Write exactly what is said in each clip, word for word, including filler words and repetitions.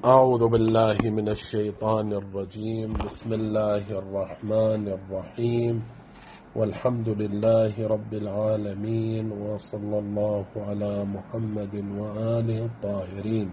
أعوذ بالله من الشيطان الرجيم. بسم الله الرحمن الرحيم، والحمد لله رب العالمين، وصلى الله على محمد وآله الطاهرين.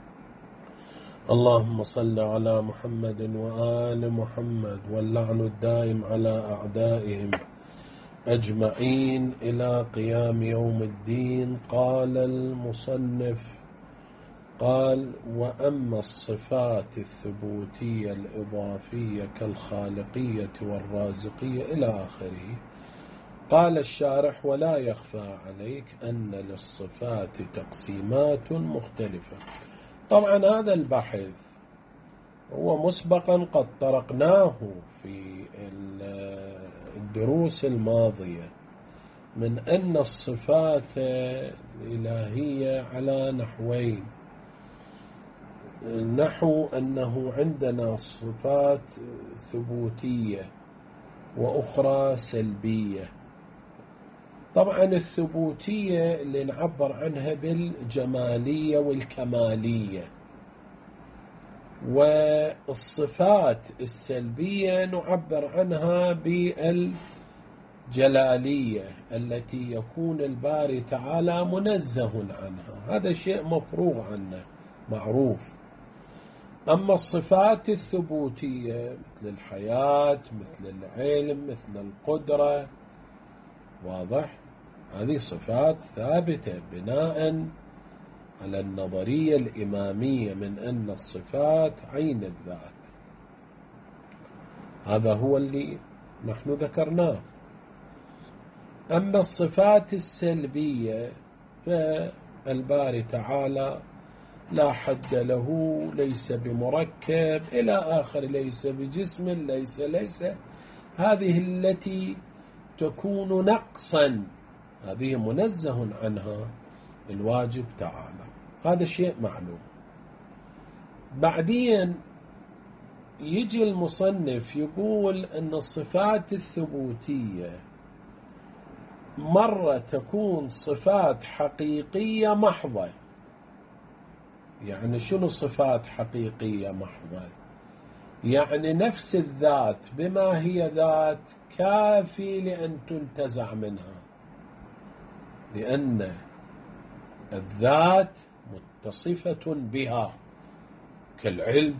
اللهم صل على محمد وآل محمد، واللعن الدائم على أعدائهم أجمعين إلى قيام يوم الدين. قال المصنف قال: وأما الصفات الثبوتية الإضافية كالخالقية والرازقية إلى آخره. قال الشارح: ولا يخفى عليك أن للصفات تقسيمات مختلفة. طبعا هذا البحث هو مسبقا قد طرقناه في الدروس الماضية، من أن الصفات الإلهية على نحوين: نحو أنه عندنا صفات ثبوتية وأخرى سلبية. طبعا الثبوتية اللي نعبر عنها بالجمالية والكمالية، والصفات السلبية نعبر عنها بالجلالية التي يكون الباري تعالى منزه عنها. هذا شيء مفروغ عنه معروف. أما الصفات الثبوتية مثل الحياة، مثل العلم، مثل القدرة، واضح، هذه صفات ثابتة بناء على النظرية الإمامية من أن الصفات عين الذات. هذا هو اللي نحن ذكرناه. أما الصفات السلبية فالباري تعالى لا حد له، ليس بمركب إلى آخر، ليس بجسم، ليس ليس هذه التي تكون نقصا، هذه منزه عنها الواجب تعالى. هذا شيء معلوم. بعدين يجي المصنف يقول أن الصفات الثبوتية مرة تكون صفات حقيقية محضة. يعني شنو صفات حقيقية محضة؟ يعني نفس الذات بما هي ذات كافي لأن تنتزع منها، لأن الذات متصفة بها. كالعلم،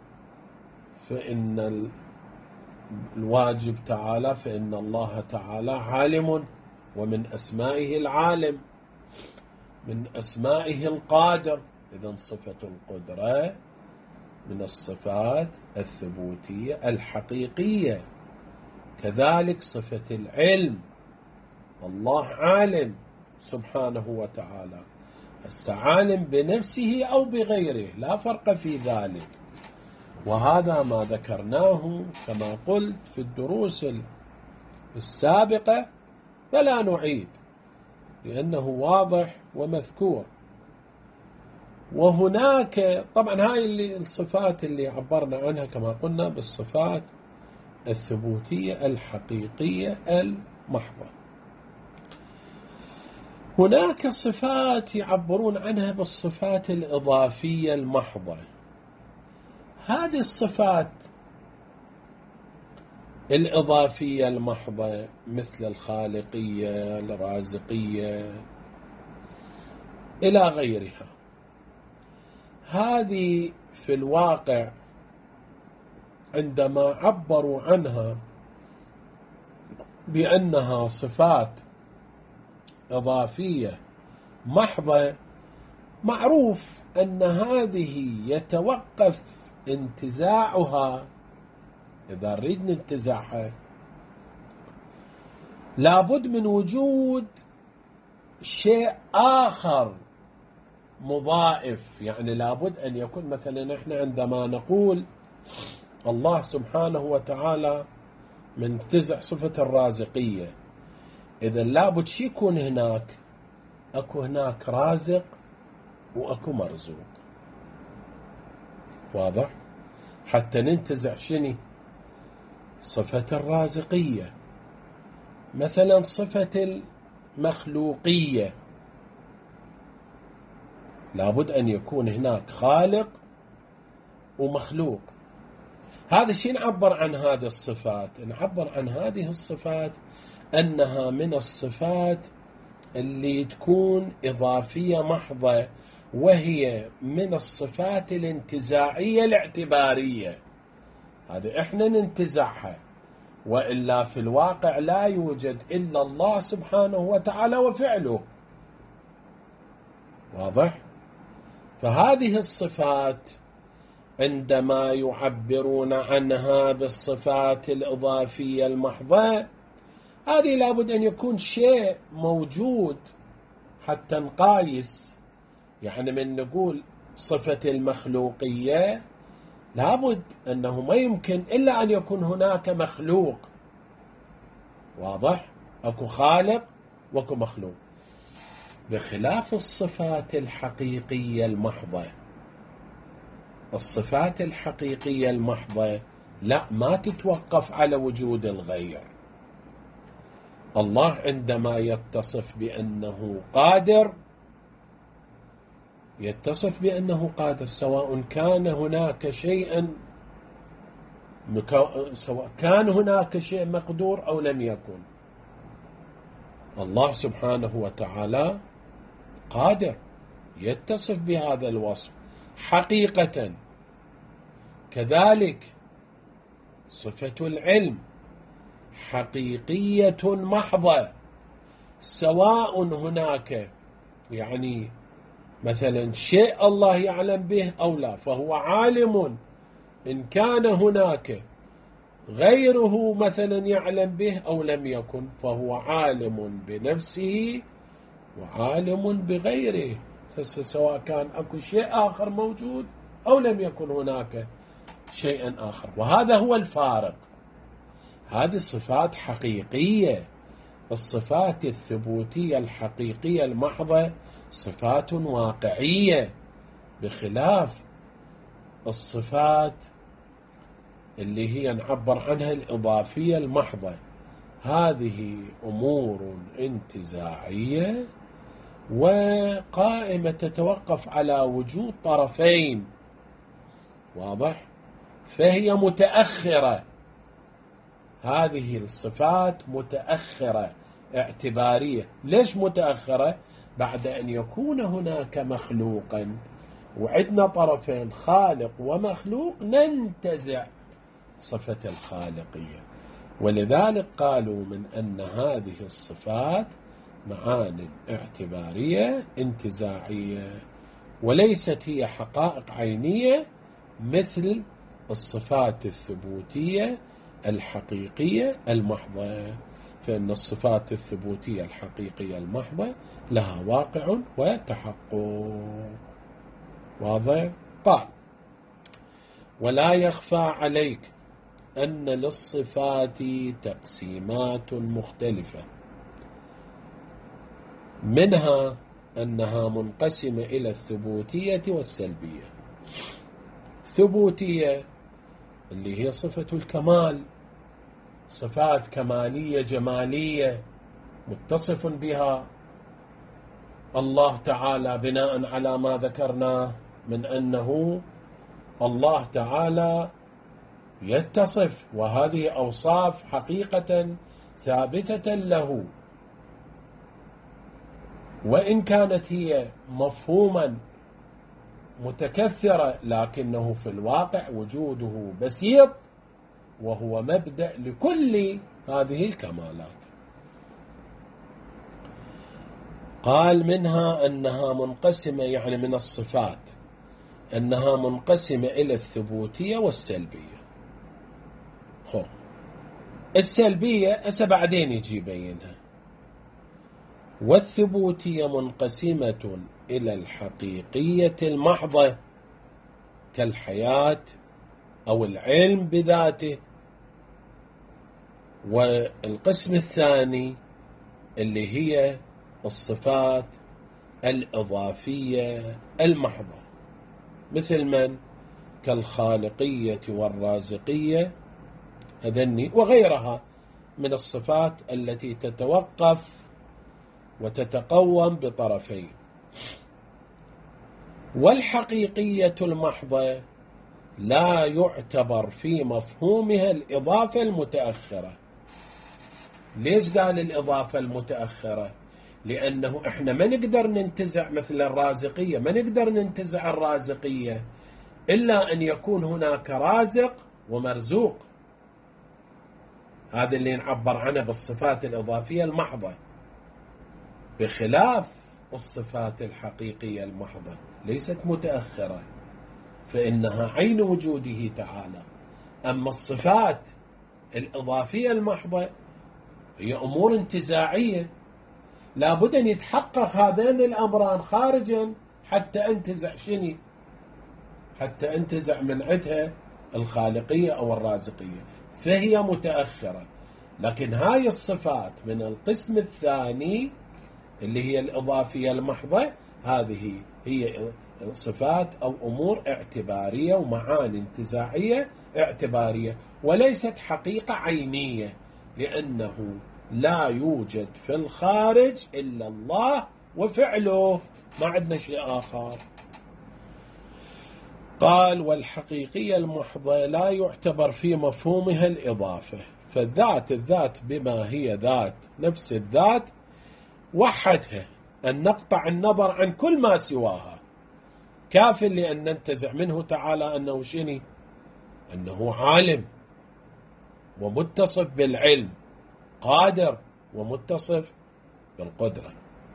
فإن الواجب تعالى فإن الله تعالى عالم، ومن أسمائه العالم، من أسمائه القادر. إذن صفة القدرة من الصفات الثبوتية الحقيقية. كذلك صفة العلم، الله عالم سبحانه وتعالى، عالم بنفسه أو بغيره، لا فرق في ذلك. وهذا ما ذكرناه كما قلت في الدروس السابقة، فلا نعيد لأنه واضح ومذكور. وهناك طبعا هاي اللي الصفات اللي عبرنا عنها كما قلنا بالصفات الثبوتية الحقيقية المحضة. هناك صفات يعبرون عنها بالصفات الإضافية المحضة. هذه الصفات الإضافية المحضة مثل الخالقية، الرازقية إلى غيرها، هذه في الواقع عندما عبروا عنها بأنها صفات إضافية محضة، معروف أن هذه يتوقف انتزاعها، إذا نريد ننتزعها لابد من وجود شيء آخر مضاعف. يعني لابد أن يكون مثلا إحنا عندما نقول الله سبحانه وتعالى من تزع صفة الرازقية، إذا لابد شي يكون هناك، أكو هناك رازق وأكو مرزوق، واضح، حتى ننتزع شني صفة الرازقية. مثلا صفة المخلوقية، لابد أن يكون هناك خالق ومخلوق. هذا الشيء نعبر عن هذه الصفات، نعبر عن هذه الصفات أنها من الصفات اللي تكون إضافية محضة، وهي من الصفات الانتزاعية الاعتبارية. هذا إحنا ننتزعها، وإلا في الواقع لا يوجد إلا الله سبحانه وتعالى وفعله. واضح؟ فهذه الصفات عندما يعبرون عنها بالصفات الإضافية المحضة، هذه لابد أن يكون شيء موجود حتى نقايس. يعني من نقول صفة المخلوقية، لابد أنه ما يمكن إلا أن يكون هناك مخلوق. واضح؟ أكو خالق وأكو مخلوق، بخلاف الصفات الحقيقية المحضة. الصفات الحقيقية المحضة لا، ما تتوقف على وجود الغير. الله عندما يتصف بأنه قادر، يتصف بأنه قادر سواء كان هناك شيئا سواء كان هناك شيء مقدور أو لم يكن. الله سبحانه وتعالى قادر، يتصف بهذا الوصف حقيقة. كذلك صفة العلم حقيقية محضة، سواء هناك يعني مثلا شيء الله يعلم به أو لا، فهو عالم. إن كان هناك غيره مثلا يعلم به أو لم يكن، فهو عالم بنفسه وعالم بغيره، سواء كان أكو شيء آخر موجود أو لم يكن هناك شيء آخر. وهذا هو الفارق. هذه صفات حقيقية. الصفات الثبوتية الحقيقية المحضة صفات واقعية، بخلاف الصفات اللي هي نعبر عنها الإضافية المحضة. هذه أمور انتزاعية وقائمة تتوقف على وجود طرفين. واضح؟ فهي متأخرة. هذه الصفات متأخرة اعتبارية. ليش متأخرة؟ بعد أن يكون هناك مخلوقا وعندنا طرفين خالق ومخلوق، ننتزع صفة الخالقية. ولذلك قالوا من أن هذه الصفات معان اعتبارية انتزاعية، وليست هي حقائق عينية مثل الصفات الثبوتية الحقيقية المحضة. فإن الصفات الثبوتية الحقيقية المحضة لها واقع وتحقق. واضح؟ قال: ولا يخفى عليك أن للصفات تقسيمات مختلفة، منها أنها منقسمة إلى الثبوتية والسلبية. ثبوتية اللي هي صفة الكمال، صفات كمالية جمالية متصف بها الله تعالى بناء على ما ذكرناه من أنه الله تعالى يتصف، وهذه أوصاف حقيقة ثابتة له، وإن كانت هي مفهوما متكثرة، لكنه في الواقع وجوده بسيط، وهو مبدأ لكل هذه الكمالات. قال: منها أنها منقسمة، يعني من الصفات أنها منقسمة إلى الثبوتية والسلبية. خو السلبية أسا بعدين يجي بينها. والثبوتية منقسمة إلى الحقيقية المحضة كالحياة أو العلم بذاته. والقسم الثاني اللي هي الصفات الإضافية المحضة، مثل من؟ كالخالقية والرازقية هذني وغيرها من الصفات التي تتوقف وتتقوم بطرفين. والحقيقية المحضة لا يعتبر في مفهومها الإضافة المتأخرة. ليش قال الإضافة المتأخرة؟ لأنه إحنا ما نقدر ننتزع مثل الرازقية، ما نقدر ننتزع الرازقية إلا أن يكون هناك رازق ومرزوق. هذا اللي نعبر عنه بالصفات الإضافية المحضة، بخلاف الصفات الحقيقية المحضة ليست متأخرة، فإنها عين وجوده تعالى. أما الصفات الإضافية المحضة هي أمور انتزاعية، لابد أن يتحقق هذين الأمران خارجا حتى أنتزع شني، حتى أنتزع من عندها الخالقية أو الرازقية، فهي متأخرة. لكن هاي الصفات من القسم الثاني اللي هي الإضافية المحضة، هذه هي صفات أو أمور اعتبارية ومعاني انتزاعية اعتبارية، وليست حقيقة عينية، لأنه لا يوجد في الخارج إلا الله وفعله، ما عندنا شيء آخر. قال: والحقيقية المحضة لا يعتبر في مفهومها الإضافة، فالذات الذات بما هي ذات نفس الذات وحدها أن نقطع النظر عن كل ما سواها، كاف لأن ننتزع منه تعالى أنه شني، أنه عالم ومتصف بالعلم، قادر ومتصف بالقدرة.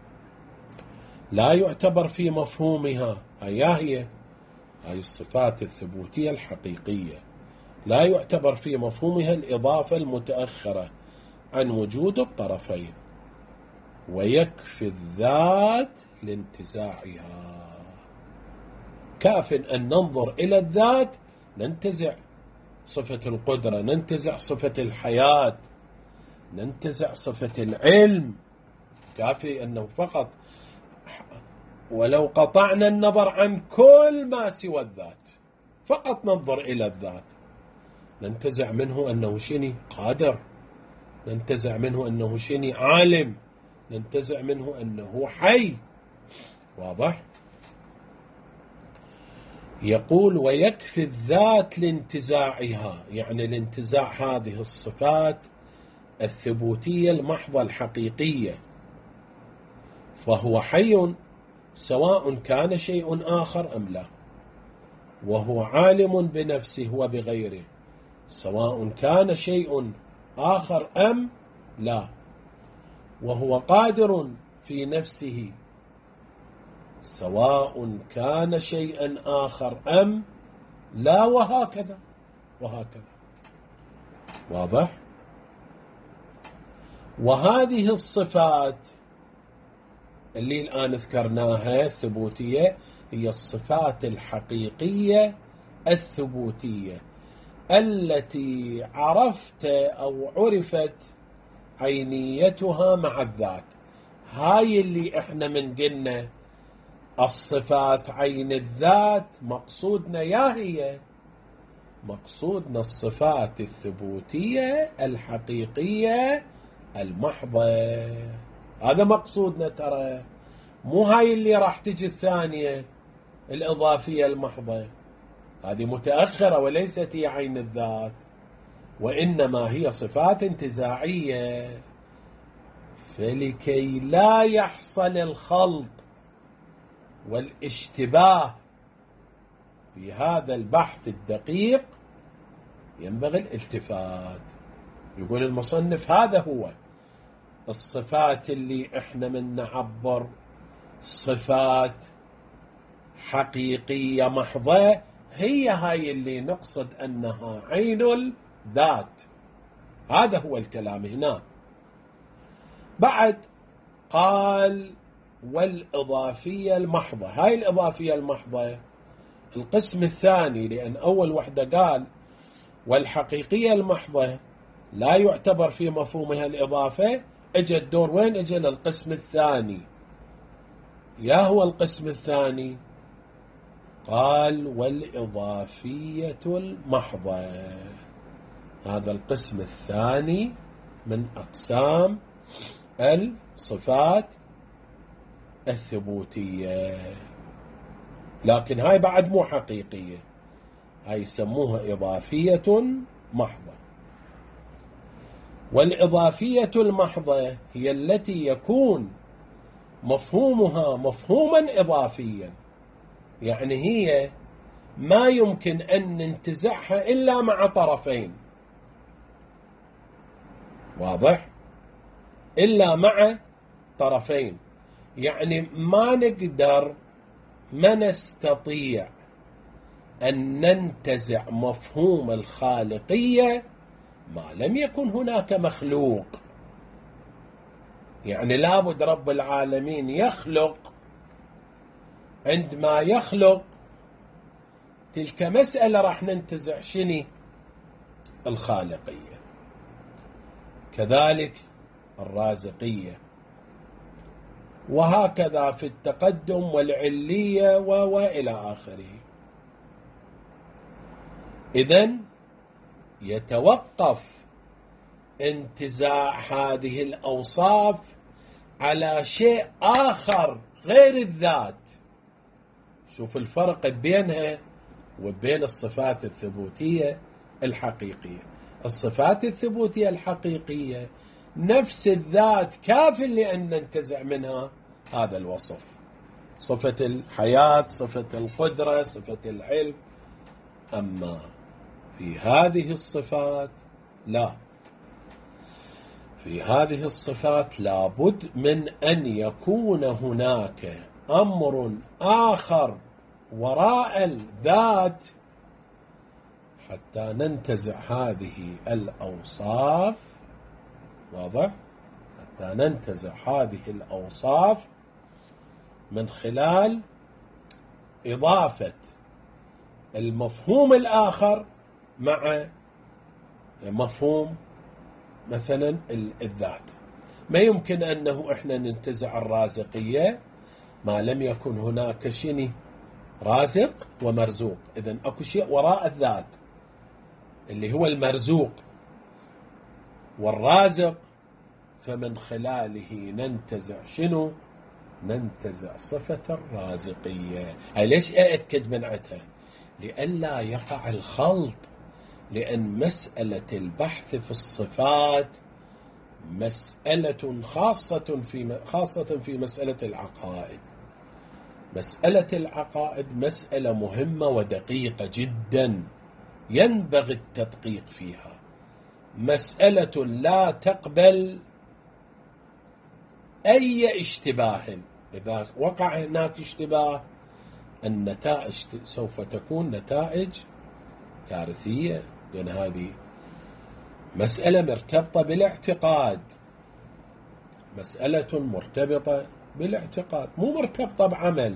لا يعتبر في مفهومها، هي هي هاي الصفات الثبوتية الحقيقية، لا يعتبر في مفهومها الإضافة المتأخرة عن وجود الطرفين، ويكفي الذات لانتزاعها. كاف أن ننظر إلى الذات ننتزع صفة القدرة، ننتزع صفة الحياة، ننتزع صفة العلم، كافي أنه فقط ولو قطعنا النظر عن كل ما سوى الذات، فقط ننظر إلى الذات، ننتزع منه أنه شني قادر، ننتزع منه أنه شني عالم، ننتزع منه أنه حي. واضح؟ يقول: ويكفي الذات لانتزاعها، يعني لانتزاع هذه الصفات الثبوتية المحضة الحقيقية، فهو حي سواء كان شيء آخر أم لا، وهو عالم بنفسه وبغيره سواء كان شيء آخر أم لا، وهو قادر في نفسه سواء كان شيئا آخر أم لا، وهكذا وهكذا. واضح؟ وهذه الصفات اللي الآن ذكرناها الثبوتية هي الصفات الحقيقية الثبوتية التي عرفت أو عرفت عينيتها مع الذات. هاي اللي احنا من قلنا الصفات عين الذات، مقصودنا يا هي مقصودنا الصفات الثبوتية الحقيقية المحضة، هذا مقصودنا ترى، مو هاي اللي راح تجي الثانية الإضافية المحضة، هذه متأخرة وليست هي عين الذات، وإنما هي صفات انتزاعية. فلكي لا يحصل الخلط والاشتباه في هذا البحث الدقيق ينبغي الالتفات. يقول المصنف: هذا هو الصفات اللي احنا من نعبر صفات حقيقية محضة، هي هاي اللي نقصد أنها عين الذات. هذا هو الكلام هنا. بعد قال: والإضافية المحضة، هاي الإضافية المحضة القسم الثاني، لأن أول وحدة قال والحقيقية المحضة لا يعتبر في مفهومها الإضافة، اجى الدور وين؟ اجى للقسم الثاني. يا هو القسم الثاني؟ قال: والإضافية المحضة، هذا القسم الثاني من أقسام الصفات الثبوتية، لكن هاي بعد مو حقيقية، هاي يسموها إضافية محضة. والإضافية المحضة هي التي يكون مفهومها مفهوما إضافيا، يعني هي ما يمكن أن ننتزعها إلا مع طرفين، واضح؟ إلا مع طرفين، يعني ما نقدر ما نستطيع أن ننتزع مفهوم الخالقية ما لم يكن هناك مخلوق. يعني لابد رب العالمين يخلق، عندما يخلق تلك مسألة راح ننتزع شني؟ الخالقية. كذلك الرازقية، وهكذا في التقدم والعلية وإلى آخره. إذن يتوقف انتزاع هذه الأوصاف على شيء آخر غير الذات. شوف الفرق بينها وبين الصفات الثبوتية الحقيقية. الصفات الثبوتية الحقيقية نفس الذات كاف لأن ننتزع منها هذا الوصف، صفة الحياة، صفة القدرة، صفة العلم. أما في هذه الصفات لا، في هذه الصفات لابد من أن يكون هناك أمر آخر وراء الذات حتى ننتزع هذه الأوصاف. واضح؟ حتى ننتزع هذه الأوصاف من خلال إضافة المفهوم الآخر مع مفهوم مثلا الذات. ما يمكن أنه إحنا ننتزع الرازقية ما لم يكن هناك شيء رازق ومرزوق. إذن أكو شيء وراء الذات اللي هو المرزوق والرازق، فمن خلاله ننتزع شنو؟ ننتزع صفة الرازقية. هاي ليش أأكد من عدها؟ لئلا يقع الخلط، لأن مسألة البحث في الصفات مسألة خاصة في خاصة في مسألة العقائد. مسألة العقائد مسألة مهمة ودقيقة جدا، ينبغي التدقيق فيها. مسألة لا تقبل أي اشتباه. إذا وقع هناك اشتباه النتائج سوف تكون نتائج كارثية، لأن هذه مسألة مرتبطة بالاعتقاد، مسألة مرتبطة بالاعتقاد، مو مرتبطة بعمل،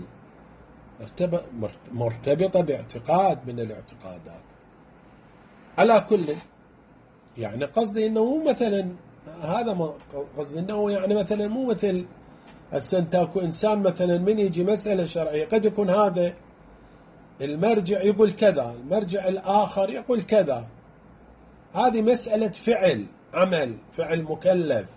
مرتبطة باعتقاد من الاعتقادات. على كل يعني قصدي انه مو مثلا هذا قصدي انه يعني مثلا مو مثل هسه تاكو انسان مثلا من يجي مسألة شرعية قد يكون هذا المرجع يقول كذا، المرجع الآخر يقول كذا. هذه مسألة فعل، عمل، فعل مكلف.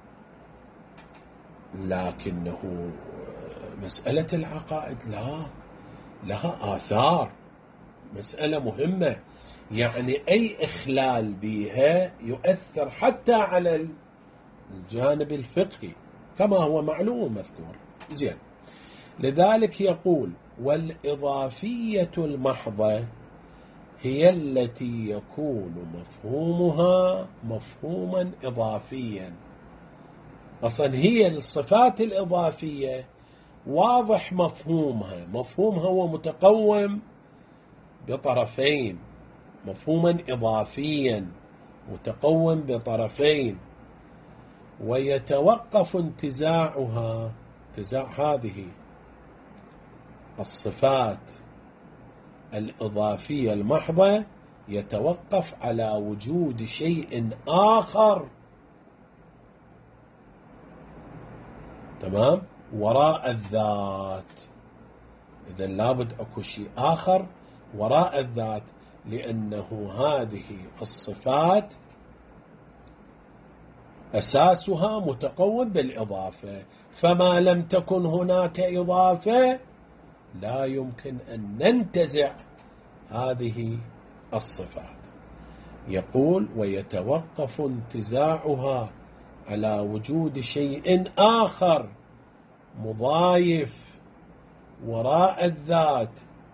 لكنه مسألة العقائد لا، لها آثار، مسألة مهمة، يعني أي إخلال بها يؤثر حتى على الجانب الفقهي كما هو معلوم ومذكور. زين، لذلك يقول والإضافية المحضة هي التي يكون مفهومها مفهوما إضافيا. أصلا هي الصفات الإضافية واضح مفهومها، مفهومها هو متقوم بطرفين، مفهوما إضافيا متقوم بطرفين، ويتوقف انتزاعها، انتزاع هذه الصفات الإضافية المحضة يتوقف على وجود شيء آخر، تمام، وراء الذات. إذن لابد أكو شيء آخر وراء الذات، لأنه هذه الصفات أساسها متقوم بالإضافة، فما لم تكن هناك إضافة لا يمكن أن ننتزع هذه الصفات. يقول ويتوقف انتزاعها على وجود شيء آخر مضايف وراء الذات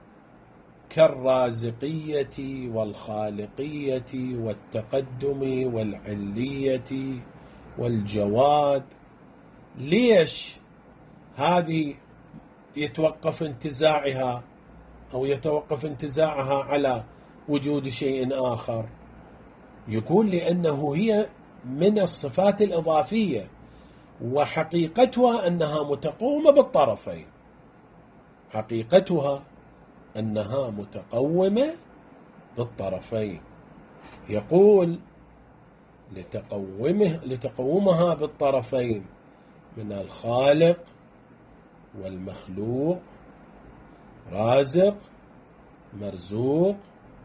كالرازقية والخالقية والتقدم والعلية والجواد. ليش هذه يتوقف انتزاعها أو يتوقف انتزاعها على وجود شيء آخر؟ يقول لأنه هي من الصفات الإضافية، وحقيقتها أنها متقومة بالطرفين، حقيقتها أنها متقومة بالطرفين. يقول لتقومه لتقومها بالطرفين من الخالق والمخلوق، رازق مرزوق،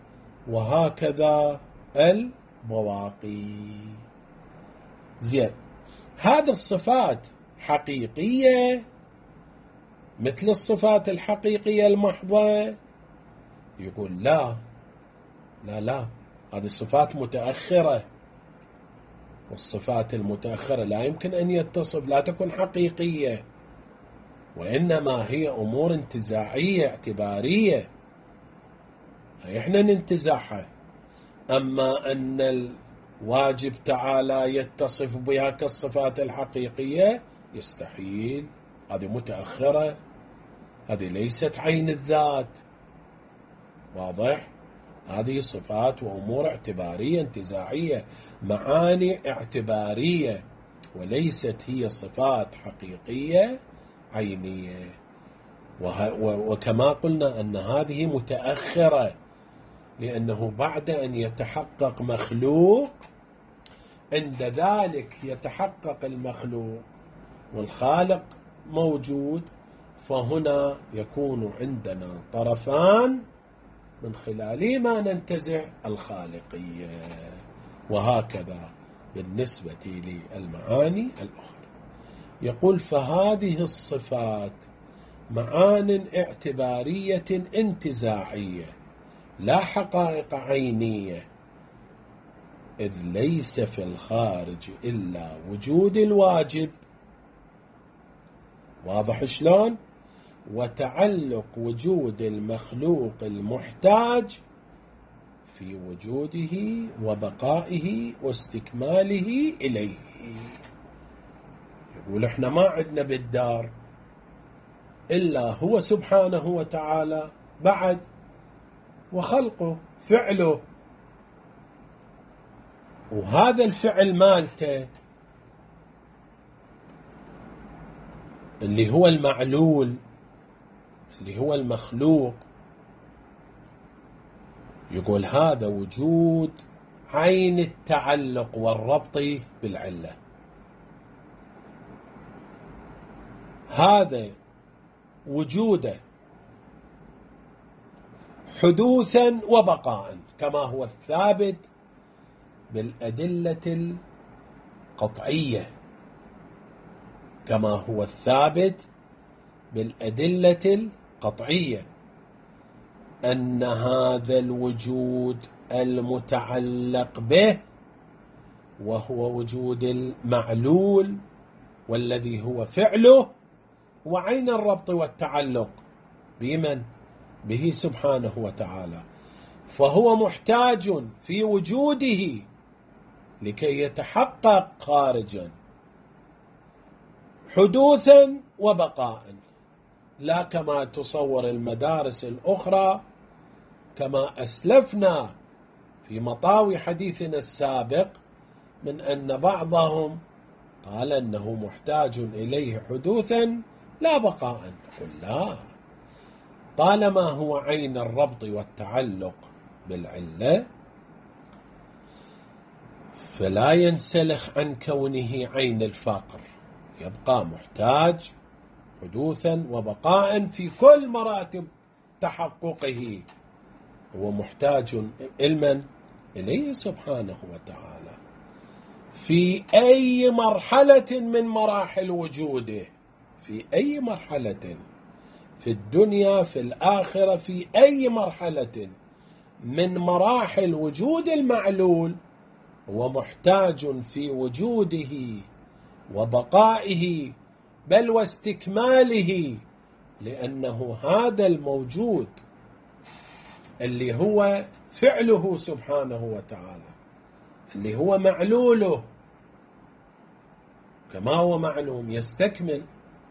وهكذا البواقي. زين، هذه الصفات حقيقية مثل الصفات الحقيقية المحضة؟ يقول لا لا لا، هذه الصفات متأخرة، والصفات المتأخرة لا يمكن أن يتصف، لا تكون حقيقية، وإنما هي أمور انتزاعية اعتبارية احنا ننتزعها. أما أن الواجب تعالى يتصف بها كالصفات الحقيقية يستحيل، هذه متأخرة، هذه ليست عين الذات. واضح؟ هذه صفات وأمور اعتبارية انتزاعية، معاني اعتبارية، وليست هي صفات حقيقية عينية. وكما قلنا أن هذه متأخرة، لأنه بعد أن يتحقق مخلوق عند ذلك يتحقق المخلوق والخالق موجود، فهنا يكون عندنا طرفان من خلالهما ننتزع الخالقية. وهكذا بالنسبة للمعاني الأخرى. يقول فهذه الصفات معان اعتبارية انتزاعية لا حقائق عينية، إذ ليس في الخارج إلا وجود الواجب. واضح شلون؟ وتعلق وجود المخلوق المحتاج في وجوده وبقائه واستكماله إليه. يقول احنا ما عندنا بالدار إلا هو سبحانه وتعالى بعد، وخلقه فعله، وهذا الفعل مالته اللي هو المعلول اللي هو المخلوق، يقول هذا وجود عين التعلق والربط بالعلة. هذا وجوده حدوثا وبقاء كما هو الثابت بالأدلة القطعية، كما هو الثابت بالأدلة القطعية أن هذا الوجود المتعلق به وهو وجود المعلول والذي هو فعله وعين الربط والتعلق بمن؟ به سبحانه وتعالى. فهو محتاج في وجوده لكي يتحقق خارجا حدوثا وبقاء، لا كما تصور المدارس الأخرى كما أسلفنا في مطاوي حديثنا السابق، من أن بعضهم قال أنه محتاج إليه حدوثا لا بقاء. نقول لا، طالما هو عين الربط والتعلق بالعلة فلا ينسلخ عن كونه عين الفقر، يبقى محتاج حدوثا وبقاء في كل مراتب تحققه. هو محتاج علما إليه سبحانه وتعالى في أي مرحلة من مراحل وجوده، في أي مرحلة في الدنيا في الآخرة، في أي مرحلة من مراحل وجود المعلول هو محتاج في وجوده وبقائه بل واستكماله، لأنه هذا الموجود اللي هو فعله سبحانه وتعالى اللي هو معلوله كما هو معلوم يستكمل،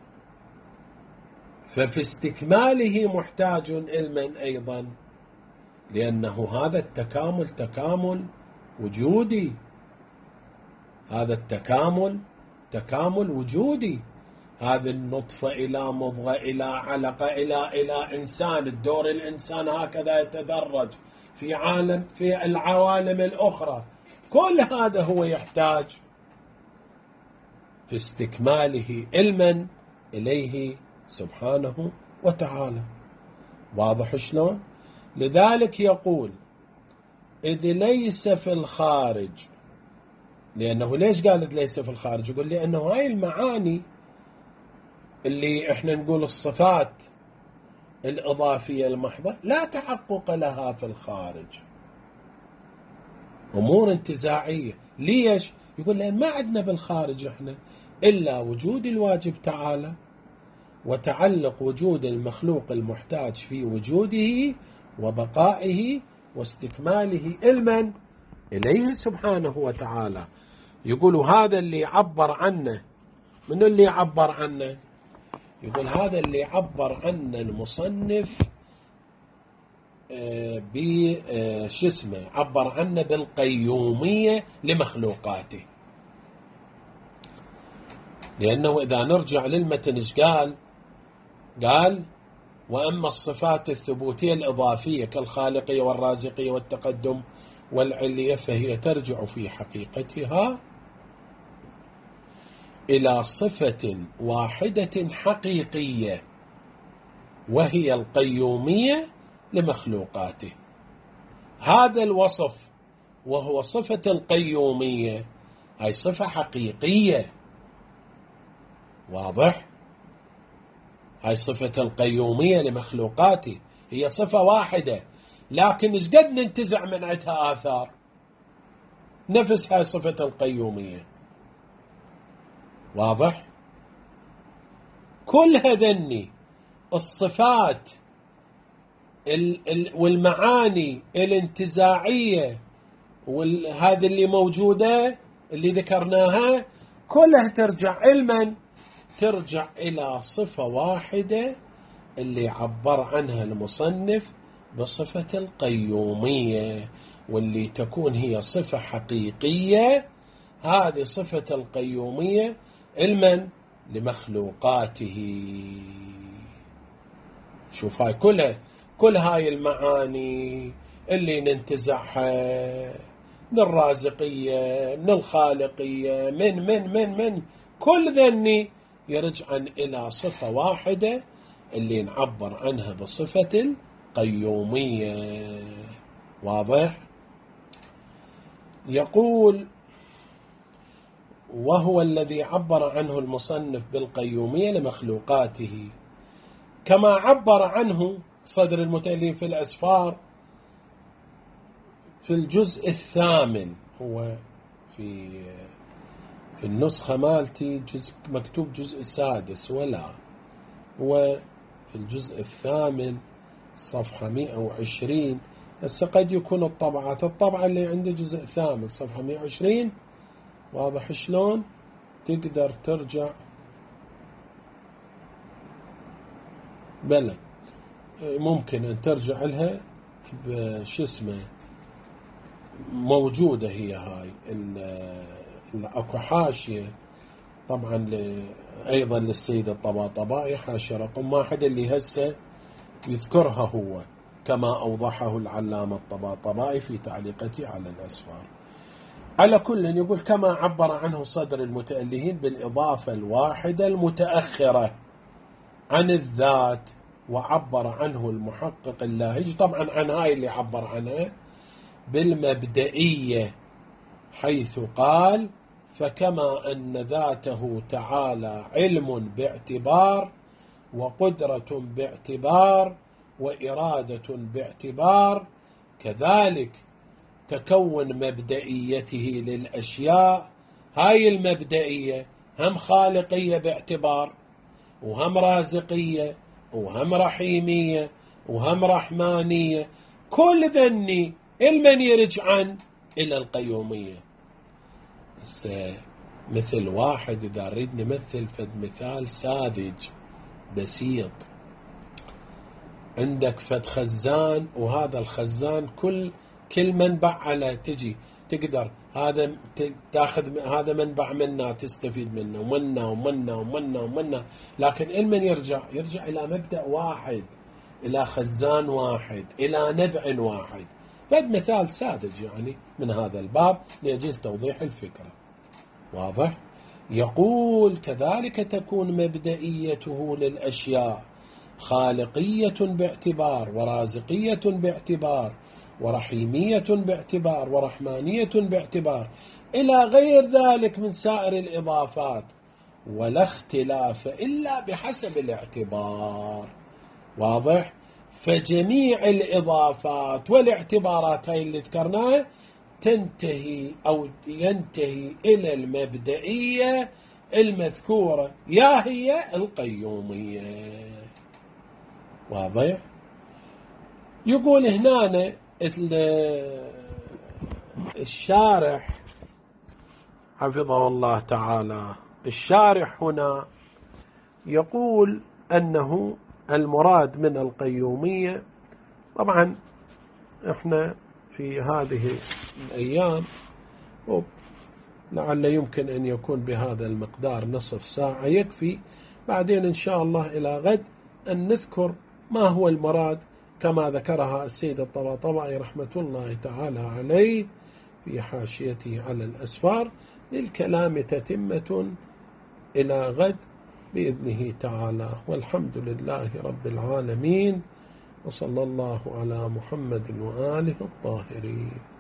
ففي استكماله محتاج علما أيضا، لأنه هذا التكامل تكامل وجودي، هذا التكامل تكامل وجودي، هذه النطفة إلى مضغة إلى علقة إلى إلى إنسان، الدور الإنسان هكذا يتدرج في عالم في العوالم الأخرى، كل هذا هو يحتاج في استكماله علما إليه سبحانه وتعالى. واضح شلون؟ لذلك يقول إذ ليس في الخارج، لأنه ليش قالت ليس في الخارج؟ يقول لأنه هاي المعاني اللي احنا نقول الصفات الإضافية المحضة لا تحقق لها في الخارج، أمور انتزاعية. ليش؟ يقول لأن ما عندنا بالخارج احنا إلا وجود الواجب تعالى وتعلق وجود المخلوق المحتاج في وجوده وبقائه واستكماله علما إليه سبحانه وتعالى. يقول هذا اللي عبر عنه، من اللي عبر عنه؟ يقول هذا اللي عبر عنه المصنف بشو اسمه، عبر عنه بالقيومية لمخلوقاته. لأنه إذا نرجع للمتن إيش قال؟ قال وأما الصفات الثبوتية الإضافية كالخالقية والرازقية والتقدم والعلية فهي ترجع في حقيقتها إلى صفة واحدة حقيقية وهي القيومية لمخلوقاته. هذا الوصف وهو صفة القيومية هاي صفة حقيقية، واضح؟ هاي صفة القيومية لمخلوقاته هي صفة واحدة، لكن ايش قد ننتزع من عندها آثار نفس هاي صفة القيومية، واضح؟ كل هذني الصفات والمعاني الانتزاعية وهذه اللي موجودة اللي ذكرناها كلها ترجع علما ترجع إلى صفة واحدة اللي عبر عنها المصنف بصفة القيومية، واللي تكون هي صفة حقيقية. هذه صفة القيومية علما لمخلوقاته. شوف هاي كلها كل هاي المعاني اللي ننتزعها من الرازقية من الخالقية من من من من كل ذني يرجع إلى صفة واحدة اللي نعبر عنها بصفة القيومية. واضح؟ يقول وهو الذي عبر عنه المصنف بالقيومية لمخلوقاته كما عبر عنه صدر المتألين في الأسفار في الجزء الثامن. هو في في النسخة مالتي جزء مكتوب جزء السادس، ولا هو في الجزء الثامن صفحة مئة وعشرين. هسه قد يكون الطبعات الطبعة اللي عندي جزء ثامن صفحة مئة وعشرين. واضح شلون؟ تقدر ترجع بلى ممكن أن ترجع لها بشو اسمه، موجودة هي هاي اكو حاشية طبعا أيضا للسيد الطباطبائي، حاشية رقم واحد اللي هسه يذكرها هو كما أوضحه العلامة الطباطبائي في تعليقته على الأسفار. على كل يقول كما عبر عنه صدر المتألهين بالإضافة الواحدة المتأخرة عن الذات، وعبر عنه المحقق اللاهج طبعا عن هاي اللي عبر عنها بالمبدئية، حيث قال فكما أن ذاته تعالى علم باعتبار وقدرة باعتبار وإرادة باعتبار كذلك تكون مبدئيته للأشياء، هاي المبدئية هم خالقية باعتبار، وهم رازقية، وهم رحيمية، وهم رحمانية، كل ذني المن يرجعن إلى القيومية. مثل واحد إذا أريد نمثل فد مثال ساذج بسيط، عندك فد خزان، وهذا الخزان كل كل منبع على تجي تقدر هذا تاخذ هذا منبع منا تستفيد منه ومنا ومنا ومنا ومنا، لكن المن يرجع يرجع إلى مبدأ واحد، إلى خزان واحد، إلى نبع واحد. فد مثال ساذج يعني من هذا الباب لأجل توضيح الفكرة. واضح؟ يقول كذلك تكون مبدئيته للأشياء خالقية باعتبار، ورازقية باعتبار، ورحيمية باعتبار، ورحمانية باعتبار، إلى غير ذلك من سائر الإضافات، ولا اختلاف إلا بحسب الاعتبار. واضح؟ فجميع الإضافات والاعتبارات هاي اللي ذكرناها تنتهي أو ينتهي إلى المبدئية المذكورة، يا هي القيومية. واضح؟ يقول هنا الشارح حفظه الله تعالى، الشارح هنا يقول أنه المراد من القيومية، طبعا احنا في هذه الأيام لعل يمكن أن يكون بهذا المقدار نصف ساعة يكفي، بعدين إن شاء الله إلى غد أن نذكر ما هو المراد كما ذكرها السيد الطباطبائي رحمة الله تعالى عليه في حاشيته على الأسفار. للكلام تتمة إلى غد بإذنه تعالى، والحمد لله رب العالمين، وصلى الله على محمد وآله الطاهرين.